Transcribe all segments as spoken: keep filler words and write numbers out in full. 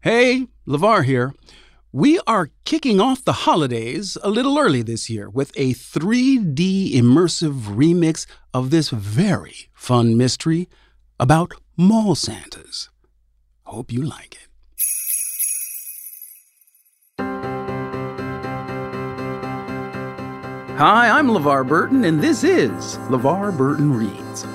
Hey, LeVar here. We are kicking off the holidays a little early this year with a three D immersive remix of this very fun mystery about mall Santas. Hope you like it. Hi, I'm LeVar Burton, and this is LeVar Burton Reads.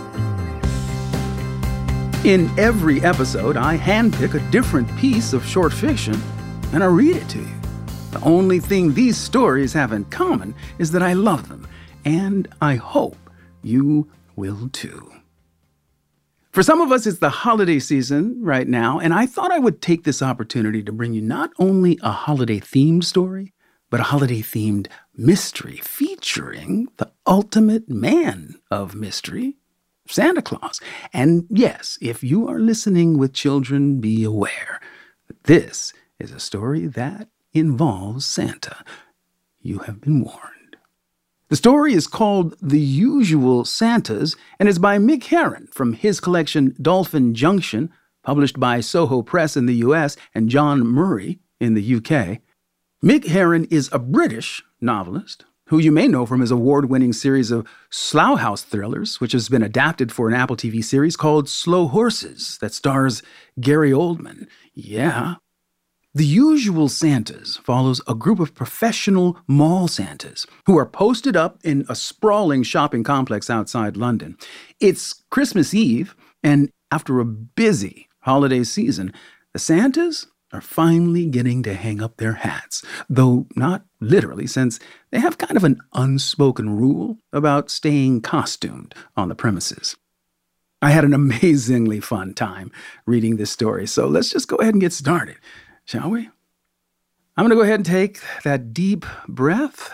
In every episode, I handpick a different piece of short fiction, and I read it to you. The only thing these stories have in common is that I love them, and I hope you will too. For some of us, it's the holiday season right now, and I thought I would take this opportunity to bring you not only a holiday-themed story, but a holiday-themed mystery featuring the ultimate man of mystery, Santa Claus. And yes, if you are listening with children, be aware that this is a story that involves Santa. You have been warned. The story is called The Usual Santas and is by Mick Herron from his collection Dolphin Junction, published by Soho Press in the U S and John Murray in the U K. Mick Herron is a British novelist who you may know from his award-winning series of Slough House thrillers, which has been adapted for an Apple T V series called Slow Horses that stars Gary Oldman. Yeah. The Usual Santas follows a group of professional mall Santas who are posted up in a sprawling shopping complex outside London. It's Christmas Eve, and after a busy holiday season, the Santas are finally getting to hang up their hats, though not literally, since they have kind of an unspoken rule about staying costumed on the premises. I had an amazingly fun time reading this story, so let's just go ahead and get started, shall we? I'm going to go ahead and take that deep breath.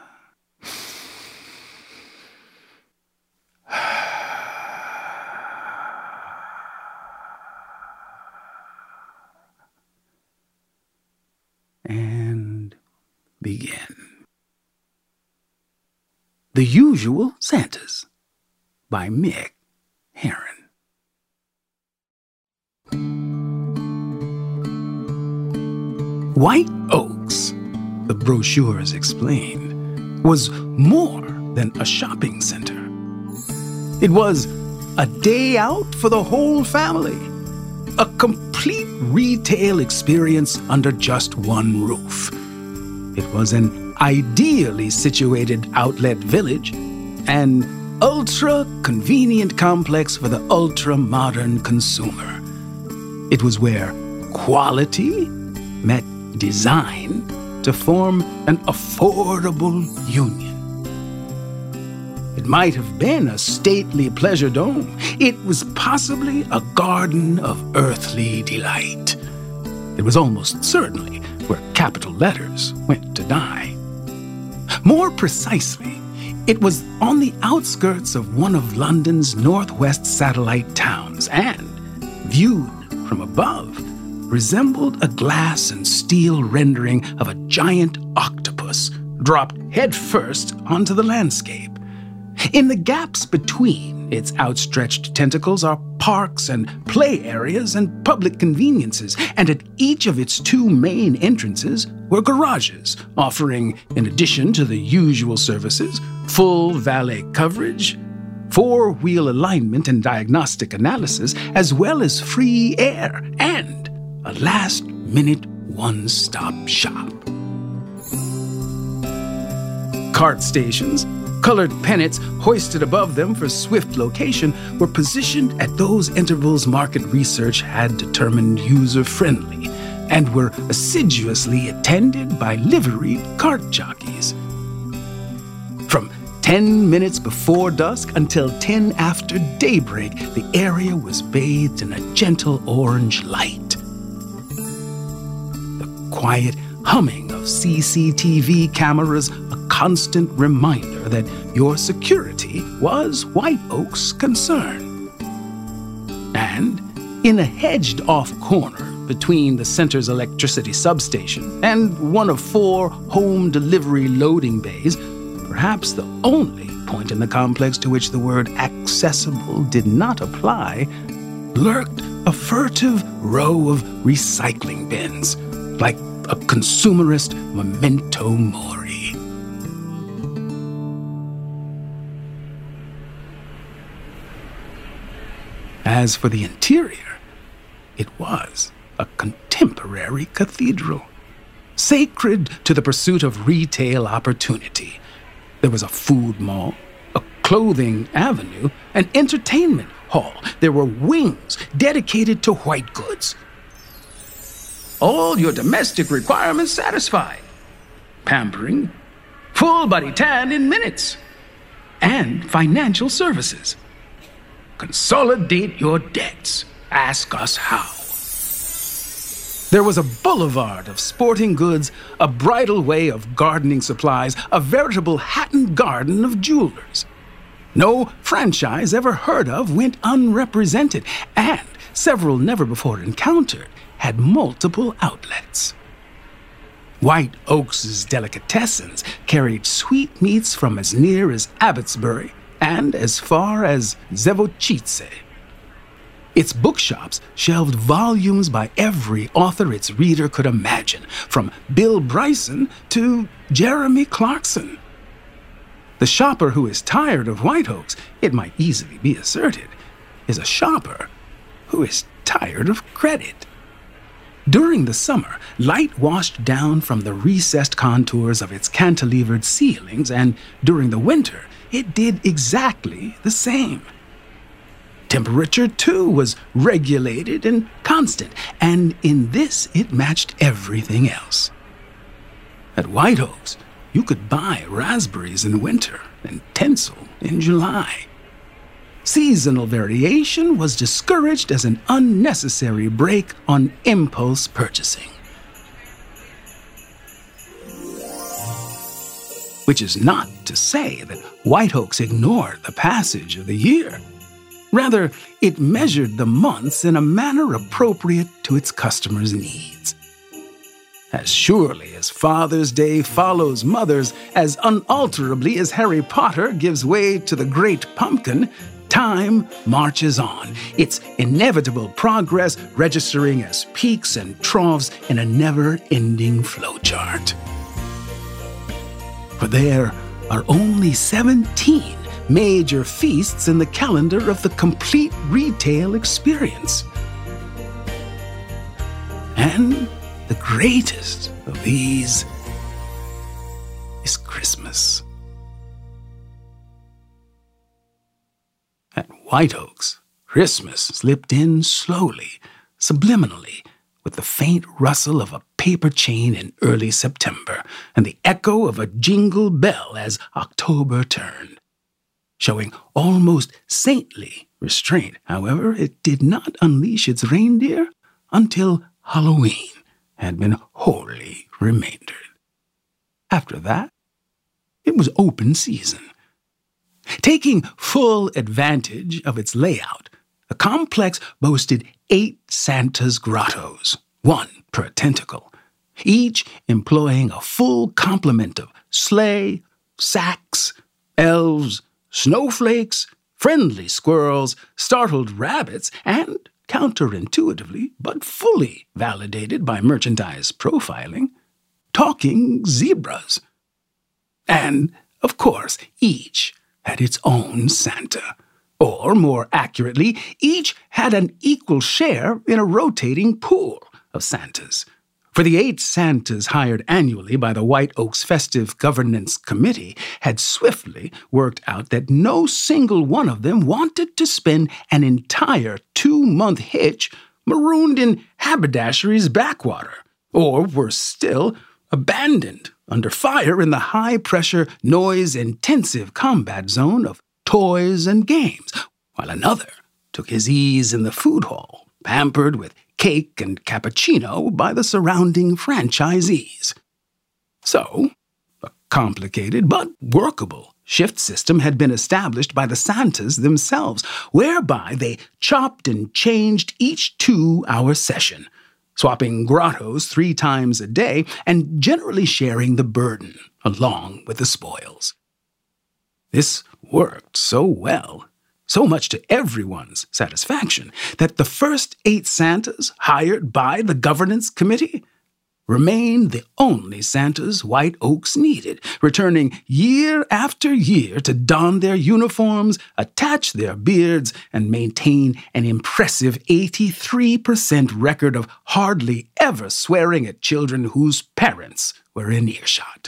And begin. The Usual Santas by Mick Herron. White Oaks, the brochures explained, was more than a shopping center. It was a day out for the whole family. A complete retail experience under just one roof. It was an ideally situated outlet village, an ultra-convenient complex for the ultra-modern consumer. It was where quality met design to form an affordable union. It might have been a stately pleasure dome. It was possibly a garden of earthly delight. It was almost certainly where capital letters went to die. More precisely, it was on the outskirts of one of London's northwest satellite towns and, viewed from above, resembled a glass and steel rendering of a giant octopus dropped headfirst onto the landscape. In the gaps between its outstretched tentacles are parks and play areas and public conveniences, and at each of its two main entrances were garages, offering, in addition to the usual services, full valet coverage, four-wheel alignment and diagnostic analysis, as well as free air and a last-minute one-stop shop. Cart stations, colored pennants hoisted above them for swift location, were positioned at those intervals market research had determined user-friendly and were assiduously attended by liveried cart jockeys. From ten minutes before dusk until ten after daybreak, the area was bathed in a gentle orange light. The quiet humming of C C T V cameras, a constant reminder that your security was White Oak's concern. And in a hedged-off corner between the center's electricity substation and one of four home delivery loading bays, perhaps the only point in the complex to which the word accessible did not apply, lurked a furtive row of recycling bins, like a consumerist memento mori. As for the interior, it was a contemporary cathedral, sacred to the pursuit of retail opportunity. There was a food mall, a clothing avenue, an entertainment hall. There were wings dedicated to white goods. All your domestic requirements satisfied. Pampering, full body tan in minutes, and financial services. Consolidate your debts. Ask us how. There was a boulevard of sporting goods, a bridal way of gardening supplies, a veritable Hatton Garden of jewelers. No franchise ever heard of went unrepresented, and several never before encountered had multiple outlets. White Oaks' delicatessens carried sweetmeats from as near as Abbotsbury and as far as Zevochice. Its bookshops shelved volumes by every author its reader could imagine, from Bill Bryson to Jeremy Clarkson. The shopper who is tired of White Oaks, it might easily be asserted, is a shopper who is tired of credit. During the summer, light washed down from the recessed contours of its cantilevered ceilings, and during the winter, it did exactly the same. Temperature, too, was regulated and constant, and in this it matched everything else. At White Oaks, you could buy raspberries in winter and tinsel in July. Seasonal variation was discouraged as an unnecessary brake on impulse purchasing. Which is not to say that White Oaks ignored the passage of the year. Rather, it measured the months in a manner appropriate to its customers' needs. As surely as Father's Day follows Mother's, as unalterably as Harry Potter gives way to the Great Pumpkin, time marches on, its inevitable progress registering as peaks and troughs in a never-ending flowchart. For there are only seventeen major feasts in the calendar of the complete retail experience. And the greatest of these is Christmas. At White Oaks, Christmas slipped in slowly, subliminally, with the faint rustle of a paper chain in early September and the echo of a jingle bell as October turned. Showing almost saintly restraint, however, it did not unleash its reindeer until Halloween had been wholly remaindered. After that, it was open season. Taking full advantage of its layout, the complex boasted eight Santa's grottos, one per tentacle, each employing a full complement of sleigh, sacks, elves, snowflakes, friendly squirrels, startled rabbits, and, counterintuitively but fully validated by merchandise profiling, talking zebras. And, of course, each had its own Santa. Or, more accurately, each had an equal share in a rotating pool of Santas. For the eight Santas hired annually by the White Oaks Festive Governance Committee had swiftly worked out that no single one of them wanted to spend an entire two-month hitch marooned in haberdashery's backwater, or, worse still, abandoned under fire in the high-pressure, noise-intensive combat zone of toys and games, while another took his ease in the food hall, pampered with cake and cappuccino by the surrounding franchisees. So, a complicated but workable shift system had been established by the Santas themselves, whereby they chopped and changed each two-hour session, swapping grottos three times a day and generally sharing the burden along with the spoils. This worked so well so much to everyone's satisfaction that the first eight Santas hired by the governance committee remained the only Santas White Oaks needed, returning year after year to don their uniforms, attach their beards, and maintain an impressive eighty-three percent record of hardly ever swearing at children whose parents were in earshot.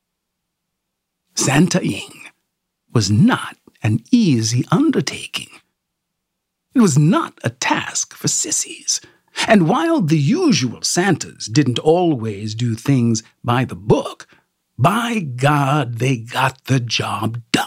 Santa-ing was not an easy undertaking. It was not a task for sissies. And while the usual Santas didn't always do things by the book, by God, they got the job done.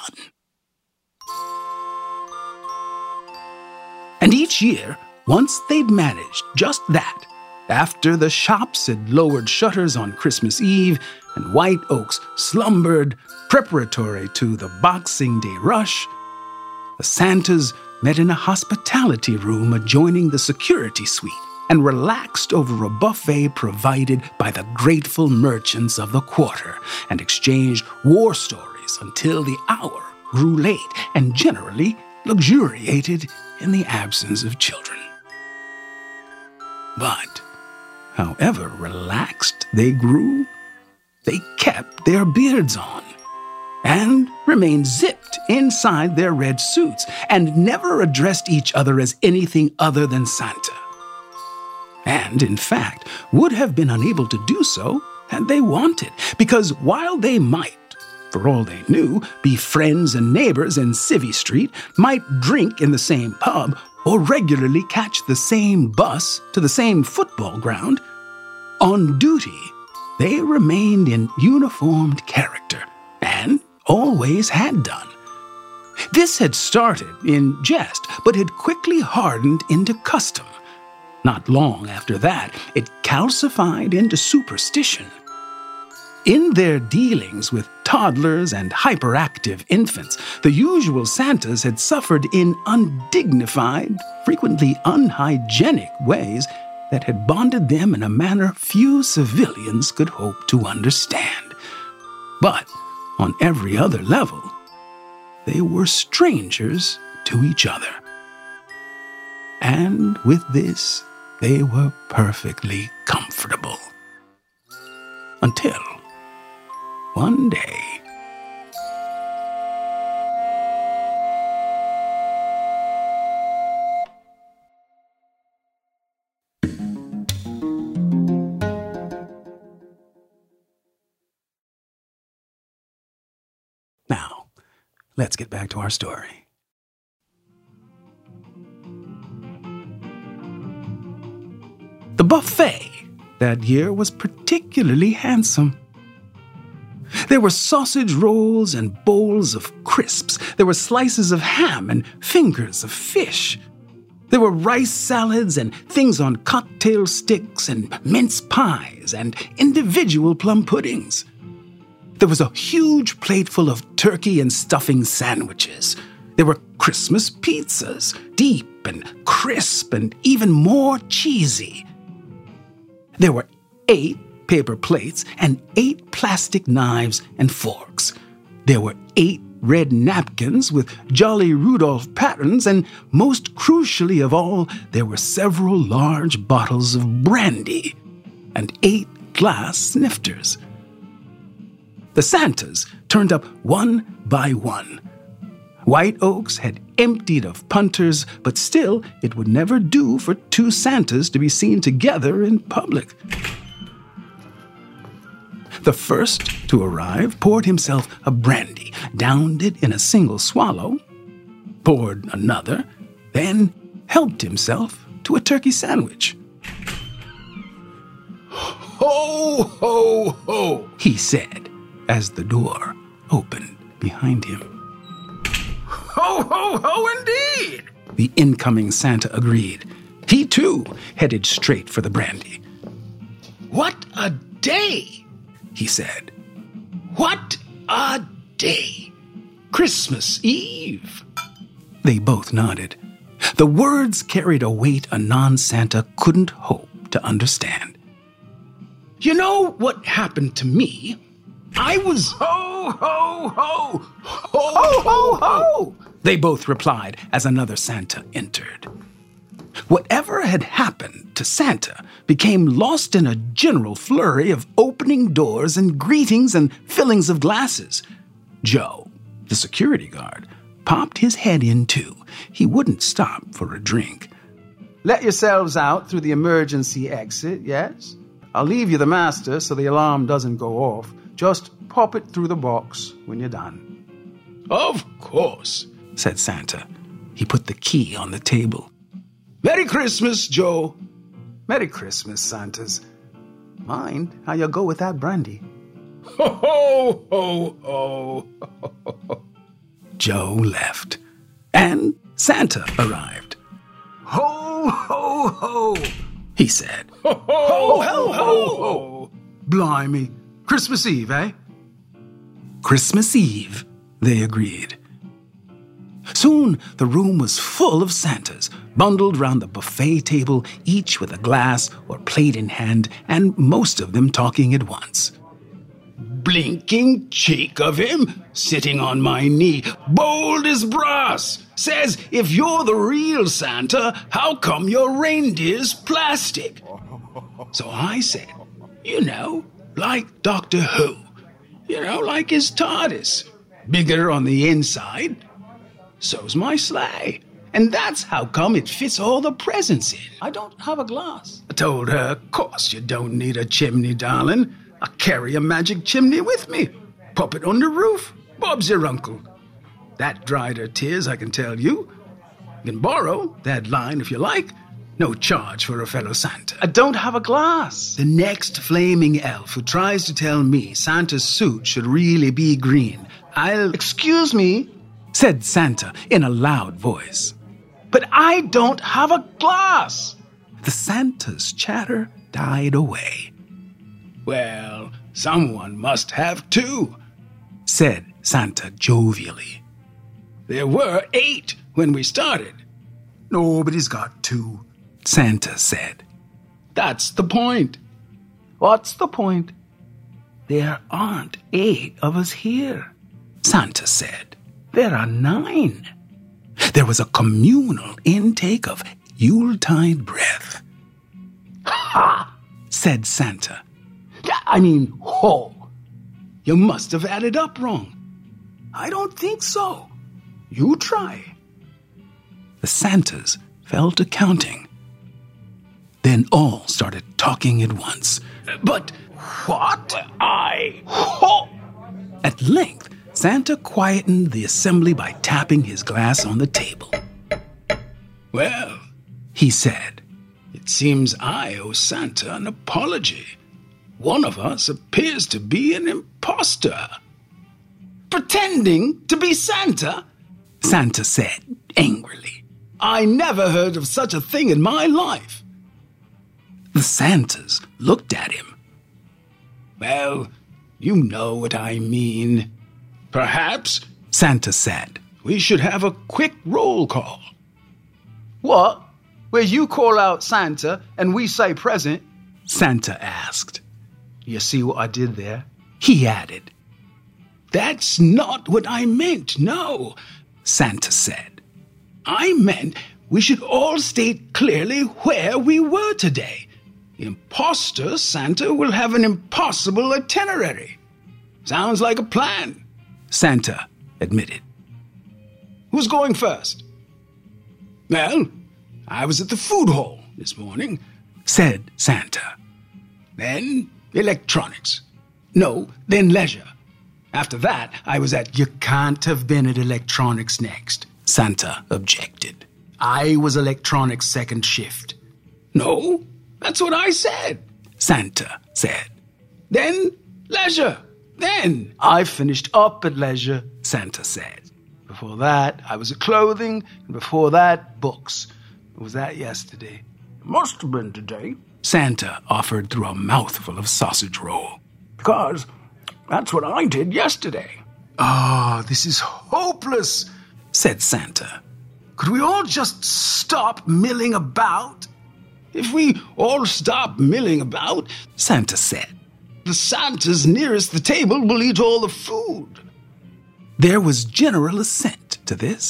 And each year, once they'd managed just that, after the shops had lowered shutters on Christmas Eve and White Oaks slumbered preparatory to the Boxing Day rush, the Santas met in a hospitality room adjoining the security suite and relaxed over a buffet provided by the grateful merchants of the quarter and exchanged war stories until the hour grew late and generally luxuriated in the absence of children. But however relaxed they grew, they kept their beards on and remained zipped inside their red suits and never addressed each other as anything other than Santa. And, in fact, would have been unable to do so had they wanted, because while they might, for all they knew, be friends and neighbors in Civvy Street, might drink in the same pub, or regularly catch the same bus to the same football ground, on duty, they remained in uniformed character, and always had done. This had started in jest, but had quickly hardened into custom. Not long after that, it calcified into superstition. In their dealings with toddlers and hyperactive infants, the usual Santas had suffered in undignified, frequently unhygienic ways that had bonded them in a manner few civilians could hope to understand. But on every other level, they were strangers to each other. And with this, they were perfectly comfortable. Until one day, now, let's get back to our story. The buffet that year was particularly handsome. There were sausage rolls and bowls of crisps. There were slices of ham and fingers of fish. There were rice salads and things on cocktail sticks and mince pies and individual plum puddings. There was a huge plateful of turkey and stuffing sandwiches. There were Christmas pizzas, deep and crisp and even more cheesy. There were eight paper plates and eight plastic knives and forks. There were eight red napkins with Jolly Rudolph patterns, and most crucially of all, there were several large bottles of brandy and eight glass snifters. The Santas turned up one by one. White Oaks had emptied of punters, but still it would never do for two Santas to be seen together in public. The first to arrive poured himself a brandy, downed it in a single swallow, poured another, then helped himself to a turkey sandwich. "Ho, ho, ho," he said as the door opened behind him. "Ho, ho, ho, indeed," the incoming Santa agreed. He, too, headed straight for the brandy. "What a day," he said. "What a day! Christmas Eve." They both nodded. The words carried a weight a non-Santa couldn't hope to understand. "You know what happened to me? I was ho, ho, ho, ho, ho, ho, ho. they both replied as another Santa entered. Whatever had happened to Santa became lost in a general flurry of opening doors and greetings and fillings of glasses. Joe, the security guard, popped his head in too. He wouldn't stop for a drink. Let yourselves out through the emergency exit, yes? I'll leave you the master so the alarm doesn't go off. Just pop it through the box when you're done. Of course, said Santa. He put the key on the table. Merry Christmas, Joe. Merry Christmas, Santas. Mind how you go with that brandy. Ho, ho, ho, ho. Joe left, and Santa arrived. Ho, ho, ho, he said. Ho, ho, ho, ho, ho. Blimey. Christmas Eve, eh? Christmas Eve, they agreed. Soon the room was full of Santas, bundled round the buffet table, each with a glass or plate in hand, and most of them talking at once. Blinking cheek of him, sitting on my knee, bold as brass, says, if you're the real Santa, how come your reindeer's plastic? So I said, you know, like Doctor Who, you know, like his TARDIS, bigger on the inside. So's my sleigh, and that's how come it fits all the presents in. I don't have a glass. I told her, of course you don't need a chimney, darling. I carry a magic chimney with me. Pop it on the roof. Bob's your uncle. That dried her tears, I can tell you. You can borrow that line if you like. No charge for a fellow Santa. I don't have a glass. The next flaming elf who tries to tell me Santa's suit should really be green, I'll... Excuse me, said Santa in a loud voice. But I don't have a glass. The Santa's chatter died away. Well, someone must have two, said Santa jovially. There were eight when we started. Nobody's got two, Santa said. That's the point. What's the point? There aren't eight of us here, Santa said. There are nine. There was a communal intake of Yuletide breath. Ha! said Santa. I mean, ho! You must have added up wrong. I don't think so. You try. The Santas fell to counting. Then all started talking at once. But what? I... Ho! At length, Santa quietened the assembly by tapping his glass on the table. Well, he said, it seems I owe Santa an apology. One of us appears to be an imposter. Pretending to be Santa? Santa said angrily. I never heard of such a thing in my life. The Santas looked at him. Well, you know what I mean. Perhaps, Santa said, we should have a quick roll call. What? Where you call out Santa and we say present? Santa asked. You see what I did there? He added. That's not what I meant, no, Santa said. I meant we should all state clearly where we were today. The imposter Santa will have an impossible itinerary. Sounds like a plan, Santa admitted. Who's going first? Well, I was at the food hall this morning, said Santa. Then electronics. No, then leisure. After that, I was at... You can't have been at electronics next, Santa objected. I was electronics second shift. No, that's what I said, Santa said. Then leisure. Then. I finished up at leisure, Santa said. Before that, I was at clothing, and before that, books. Was that yesterday? Must have been today, Santa offered through a mouthful of sausage roll. Because that's what I did yesterday. Ah, oh, this is hopeless, said Santa. Could we all just stop milling about? If we all stop milling about, Santa said, the Santas nearest the table will eat all the food. There was general assent to this.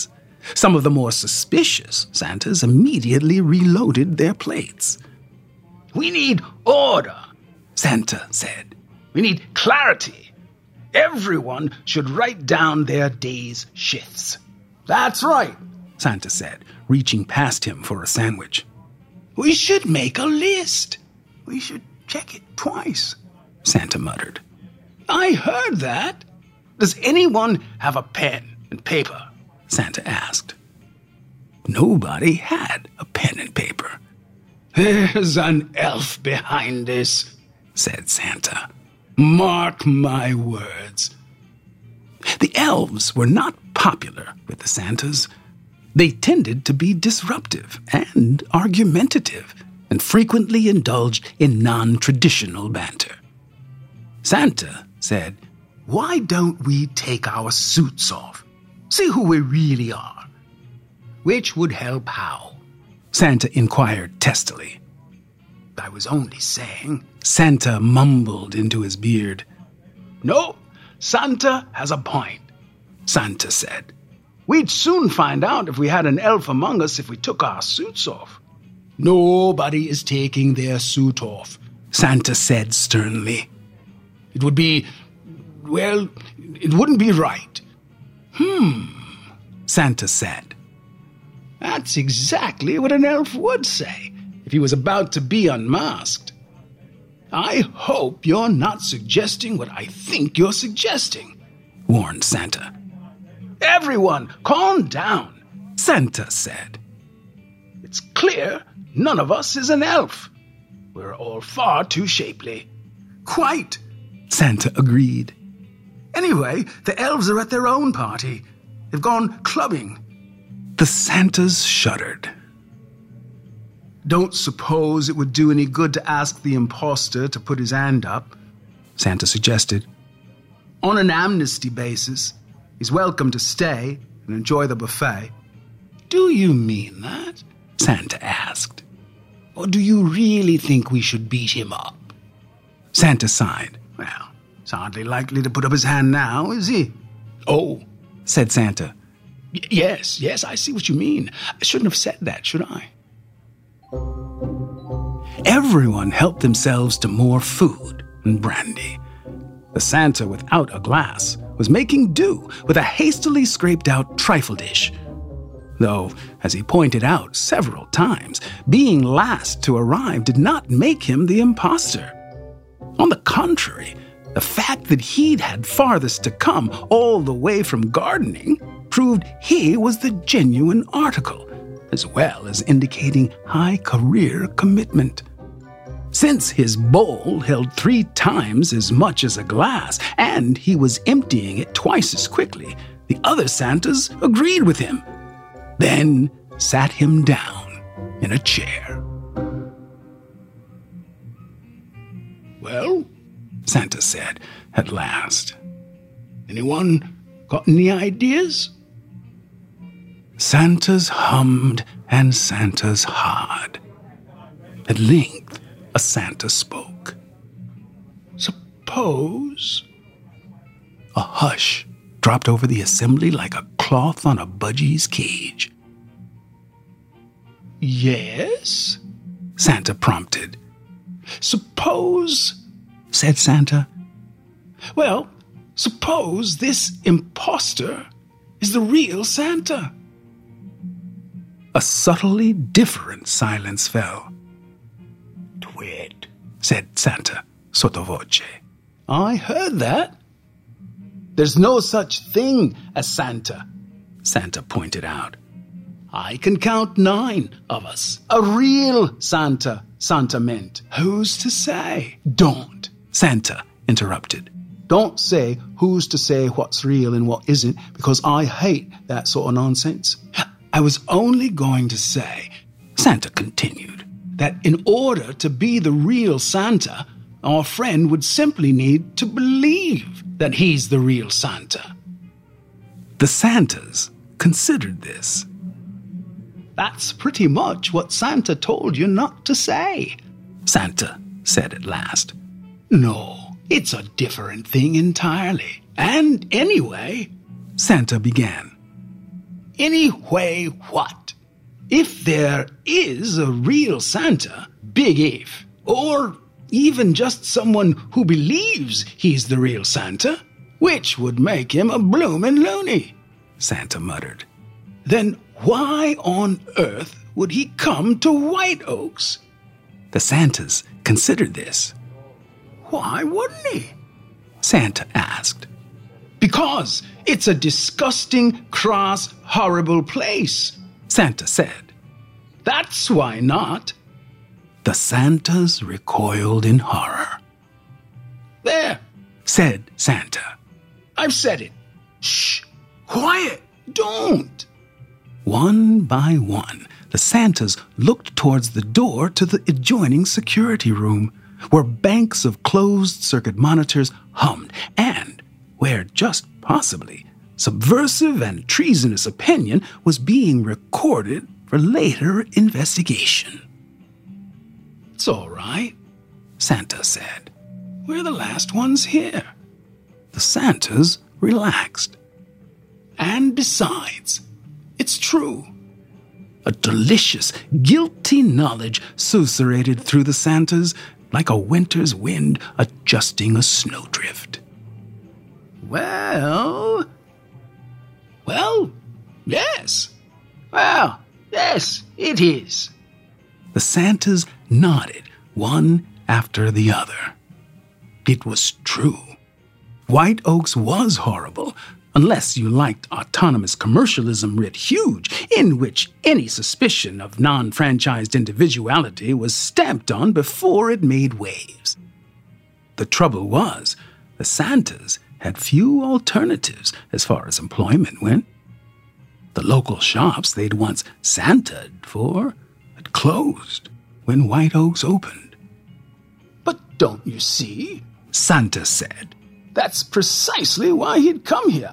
Some of the more suspicious Santas immediately reloaded their plates. We need order, Santa said. We need clarity. Everyone should write down their day's shifts. That's right, Santa said, reaching past him for a sandwich. We should make a list. We should check it twice, Santa muttered. I heard that. Does anyone have a pen and paper? Santa asked. Nobody had a pen and paper. There's an elf behind this, said Santa. Mark my words. The elves were not popular with the Santas. They tended to be disruptive and argumentative, and frequently indulged in non-traditional banter. Santa said, Why don't we take our suits off? See who we really are. Which would help how? Santa inquired testily. I was only saying. Santa mumbled into his beard. No, Santa has a point, Santa said. We'd soon find out if we had an elf among us if we took our suits off. Nobody is taking their suit off, Santa said sternly. It would be, well, it wouldn't be right. Hmm, Santa said. That's exactly what an elf would say if he was about to be unmasked. I hope you're not suggesting what I think you're suggesting, warned Santa. Everyone, calm down, Santa said. It's clear none of us is an elf. We're all far too shapely. Quite, Santa agreed. Anyway, the elves are at their own party. They've gone clubbing. The Santas shuddered. Don't suppose it would do any good to ask the imposter to put his hand up, Santa suggested. On an amnesty basis, he's welcome to stay and enjoy the buffet. Do you mean that? Santa asked. Or do you really think we should beat him up? Santa sighed. Well, he's hardly likely to put up his hand now, is he? Oh, said Santa. Y- yes, yes, I see what you mean. I shouldn't have said that, should I? Everyone helped themselves to more food and brandy. The Santa without a glass was making do with a hastily scraped-out trifle dish. Though, as he pointed out several times, being last to arrive did not make him the imposter. On the contrary, the fact that he'd had farthest to come all the way from gardening proved he was the genuine article, as well as indicating high career commitment. Since his bowl held three times as much as a glass, and he was emptying it twice as quickly, the other Santas agreed with him, then sat him down in a chair. Well, Santa said at last. Anyone got any ideas? Santas hummed and Santas hawed. At length, a Santa spoke. Suppose... A hush dropped over the assembly like a cloth on a budgie's cage. Yes? Santa prompted. Suppose... said Santa. Well, suppose this imposter is the real Santa. A subtly different silence fell. Twit, said Santa, sotto voce. I heard that. There's no such thing as Santa, Santa pointed out. I can count nine of us. A real Santa, Santa meant. Who's to say? Don't, Santa interrupted. Don't say who's to say what's real and what isn't, because I hate that sort of nonsense. I was only going to say, Santa continued, that in order to be the real Santa, our friend would simply need to believe that he's the real Santa. The Santas considered this. That's pretty much what Santa told you not to say, Santa said at last. No, it's a different thing entirely. And anyway, Santa began. Anyway, what? If there is a real Santa, big if, or even just someone who believes he's the real Santa, which would make him a bloomin' loony, Santa muttered, then why on earth would he come to White Oaks? The Santas considered this. Why wouldn't he? Santa asked. Because it's a disgusting, crass, horrible place, Santa said. That's why not. The Santas recoiled in horror. There, said Santa. I've said it. Shh! Quiet! Don't! One by one, the Santas looked towards the door to the adjoining security room, where banks of closed-circuit monitors hummed, and where, just possibly, subversive and treasonous opinion was being recorded for later investigation. It's all right, Santa said. We're the last ones here. The Santas relaxed. And besides, it's true. A delicious, guilty knowledge susurrated through the Santas like a winter's wind adjusting a snowdrift. Well... Well, yes. Well, yes, it is. The Santas nodded, one after the other. It was true. White Oaks was horrible, unless you liked autonomous commercialism writ huge, in which any suspicion of non-franchised individuality was stamped on before it made waves. The trouble was, the Santas had few alternatives as far as employment went. The local shops they'd once Santaed for had closed when White Oaks opened. But don't you see? Santa said. That's precisely why he'd come here.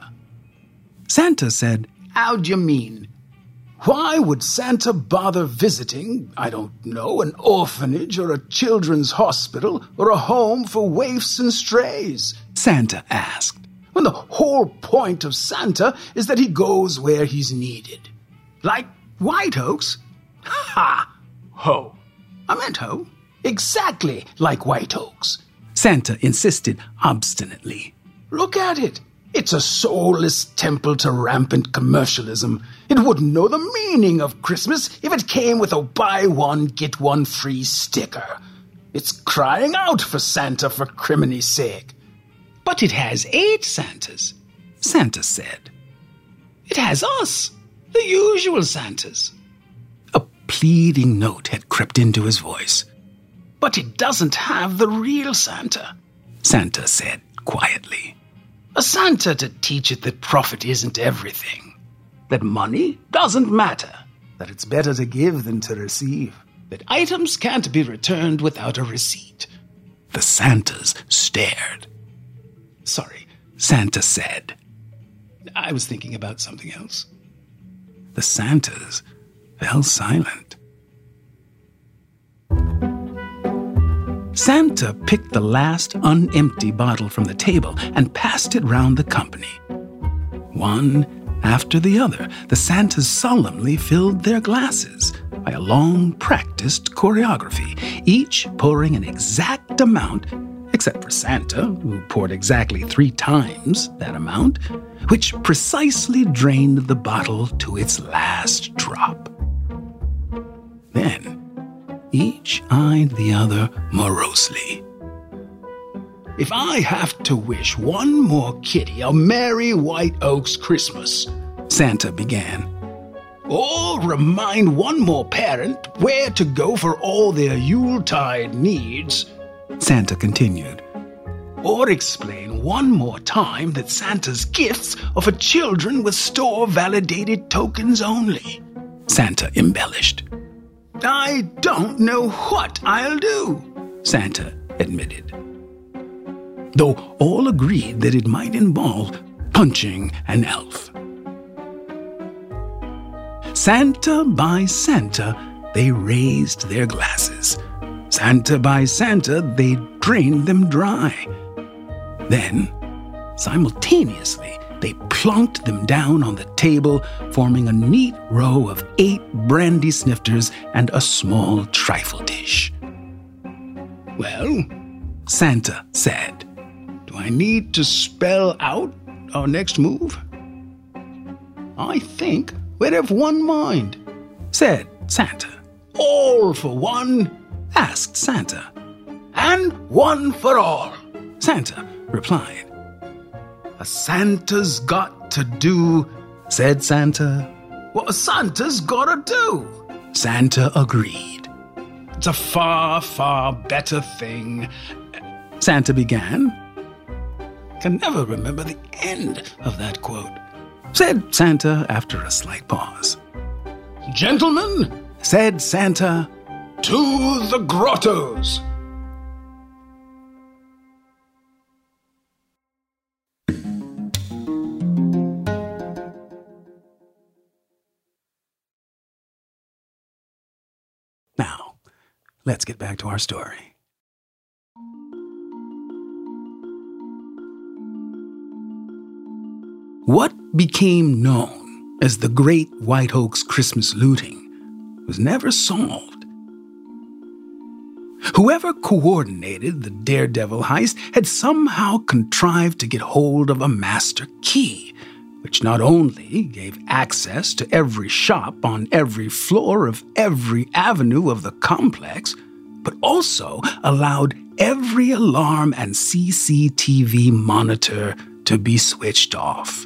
Santa said, How do you mean? Why would Santa bother visiting, I don't know, an orphanage or a children's hospital or a home for waifs and strays? Santa asked. When the whole point of Santa is that he goes where he's needed. Like White Oaks? Ha! Ho. I meant ho. Exactly like White Oaks. Santa insisted obstinately. Look at it. It's a soulless temple to rampant commercialism. It wouldn't know the meaning of Christmas if it came with a buy one, get one free sticker. It's crying out for Santa for criminy sake. But it has eight Santas, Santa said. It has us, the usual Santas. A pleading note had crept into his voice. But it doesn't have the real Santa, Santa said quietly. A Santa to teach it that profit isn't everything, that money doesn't matter, that it's better to give than to receive, that items can't be returned without a receipt. The Santas stared. Sorry, Santa said. I was thinking about something else. The Santas fell silent. Santa picked the last unempty bottle from the table and passed it round the company. One after the other, the Santas solemnly filled their glasses by a long-practiced choreography, each pouring an exact amount, except for Santa, who poured exactly three times that amount, which precisely drained the bottle to its last drop. Then, each eyed the other morosely. If I have to wish one more kitty a merry White Oaks Christmas, Santa began, or remind one more parent where to go for all their Yuletide needs, Santa continued, or explain one more time that Santa's gifts are for children with store-validated tokens only, Santa embellished. I don't know what I'll do, Santa admitted. Though all agreed that it might involve punching an elf. Santa by Santa, they raised their glasses. Santa by Santa, they drained them dry. Then, simultaneously, they plunked them down on the table, forming a neat row of eight brandy snifters and a small trifle dish. "Well," Santa said, "do I need to spell out our next move?" "I think we're of one mind," said Santa. "All for one?" asked Santa. "And one for all," Santa replied. "A Santa's got to do," said Santa. "What a Santa's gotta do," Santa agreed. "It's a far, far better thing," Santa began. "Can never remember the end of that quote," said Santa after a slight pause. "Gentlemen," said Santa, "to the grottos." Now, let's get back to our story. What became known as the Great White Oaks Christmas looting was never solved. Whoever coordinated the daredevil heist had somehow contrived to get hold of a master key, which not only gave access to every shop on every floor of every avenue of the complex, but also allowed every alarm and C C T V monitor to be switched off.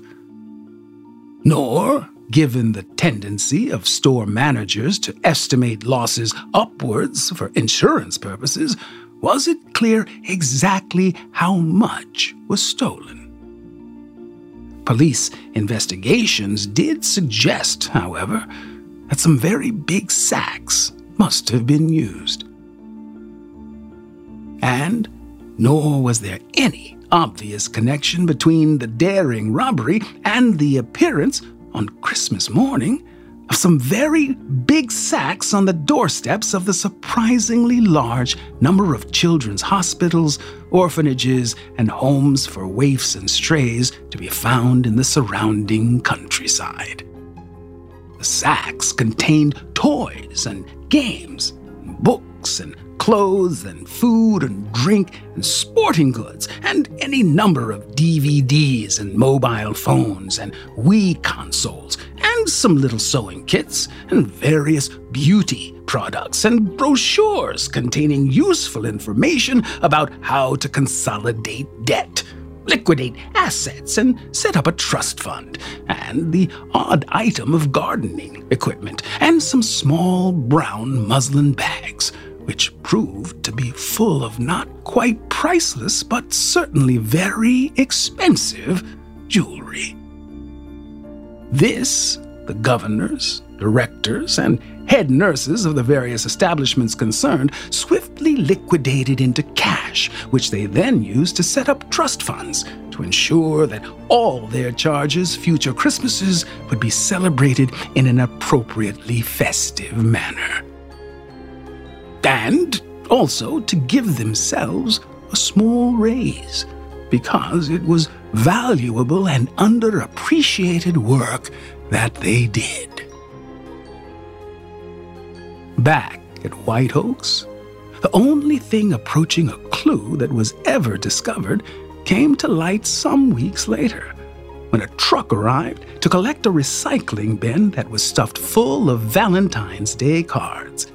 Nor, given the tendency of store managers to estimate losses upwards for insurance purposes, was it clear exactly how much was stolen. Police investigations did suggest, however, that some very big sacks must have been used. And nor was there any obvious connection between the daring robbery and the appearance on Christmas morning of some very big sacks on the doorsteps of the surprisingly large number of children's hospitals, orphanages, and homes for waifs and strays to be found in the surrounding countryside. The sacks contained toys and games, and books and clothes and food and drink and sporting goods and any number of D V Ds and mobile phones and Wii consoles and some little sewing kits and various beauty products and brochures containing useful information about how to consolidate debt, liquidate assets, and set up a trust fund, and the odd item of gardening equipment, and some small brown muslin bags, which proved to be full of not quite priceless but certainly very expensive jewelry. This, the governors, directors, and head nurses of the various establishments concerned swiftly liquidated into cash, which they then used to set up trust funds to ensure that all their charges' future Christmases would be celebrated in an appropriately festive manner. And also to give themselves a small raise, because it was valuable and underappreciated work that they did. Back at White Oaks, the only thing approaching a clue that was ever discovered came to light some weeks later, when a truck arrived to collect a recycling bin that was stuffed full of Valentine's Day cards.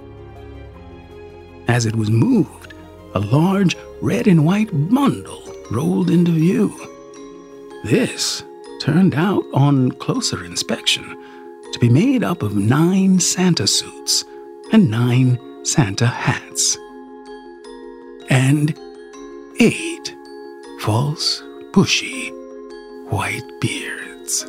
As it was moved, a large red and white bundle rolled into view. This turned out, on closer inspection, to be made up of nine Santa suits and nine Santa hats. And eight false, bushy, white beards.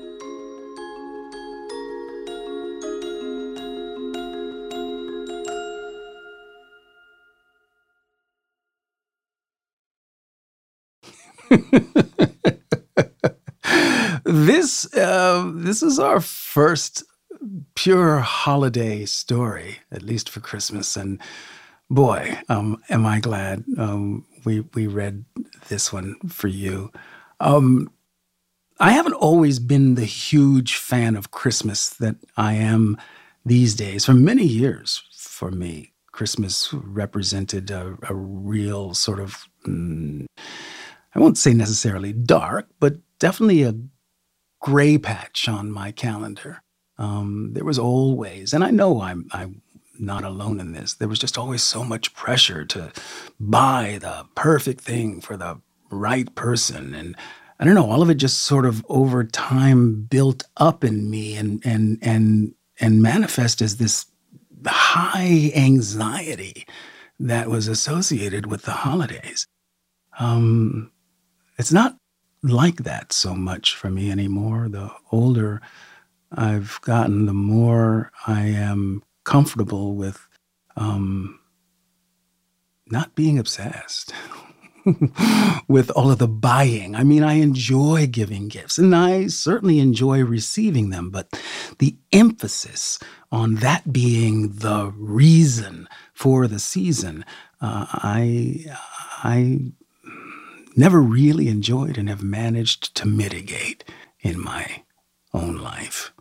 This uh, this is our first pure holiday story, at least for Christmas, and boy, um, am I glad um, we we read this one for you. Um, I haven't always been the huge fan of Christmas that I am these days. For many years, for me, Christmas represented a, a real sort of, mm, I won't say necessarily dark, but definitely a gray patch on my calendar. Um, there was always, and I know I'm, I'm not alone in this, there was just always so much pressure to buy the perfect thing for the right person. And I don't know, all of it just sort of over time built up in me and and and and manifest as this high anxiety that was associated with the holidays. Um, it's not like that so much for me anymore. The older I've gotten, the more I am comfortable with um, not being obsessed with all of the buying. I mean, I enjoy giving gifts, and I certainly enjoy receiving them, but the emphasis on that being the reason for the season, uh, I, I never really enjoyed and have managed to mitigate in my own life.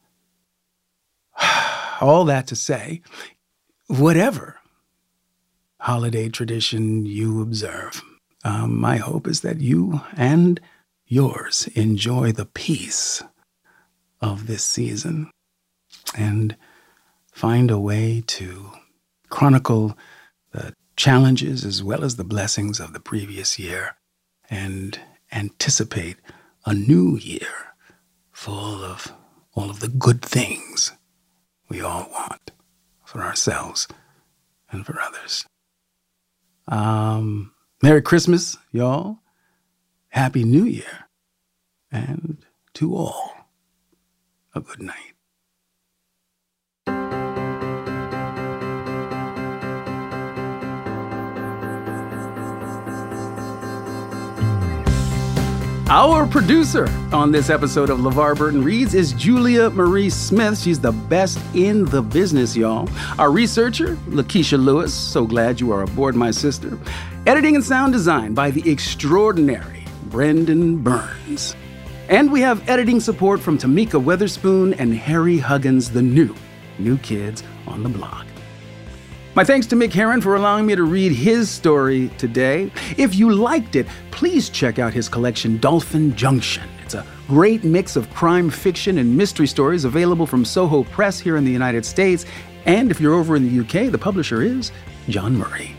All that to say, whatever holiday tradition you observe, um, my hope is that you and yours enjoy the peace of this season and find a way to chronicle the challenges as well as the blessings of the previous year and anticipate a new year full of all of the good things we all want for ourselves and for others. Um, Merry Christmas, y'all. Happy New Year. And to all, a good night. Our producer on this episode of LeVar Burton Reads is Julia Marie Smith. She's the best in the business, y'all. Our researcher, Lakeisha Lewis. So glad you are aboard, my sister. Editing and sound design by the extraordinary Brendan Burns. And we have editing support from Tamika Weatherspoon and Harry Huggins, the new, new kids on the block. My thanks to Mick Herron for allowing me to read his story today. If you liked it, please check out his collection, Dolphin Junction. It's a great mix of crime fiction and mystery stories available from Soho Press here in the United States. And if you're over in the U K, the publisher is John Murray.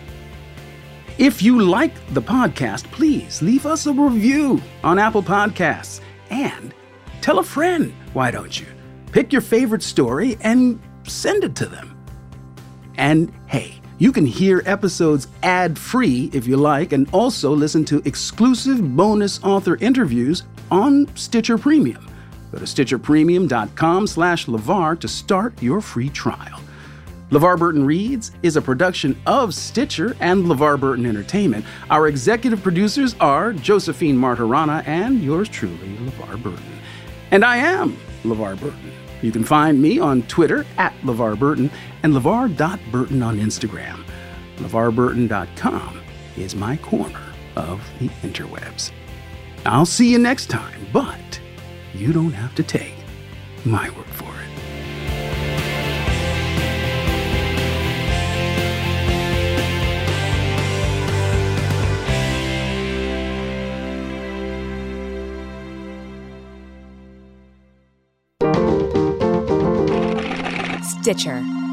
If you like the podcast, please leave us a review on Apple Podcasts. And tell a friend, why don't you? Pick your favorite story and send it to them. And hey, you can hear episodes ad-free if you like, and also listen to exclusive bonus author interviews on Stitcher Premium. Go to stitcherpremium.com slash LeVar to start your free trial. LeVar Burton Reads is a production of Stitcher and LeVar Burton Entertainment. Our executive producers are Josephine Martirana and yours truly, LeVar Burton. And I am LeVar Burton. You can find me on Twitter at LeVar Burton and LeVar dot Burton on Instagram. LeVar Burton dot com is my corner of the interwebs. I'll see you next time, but you don't have to take my word for it. Stitcher.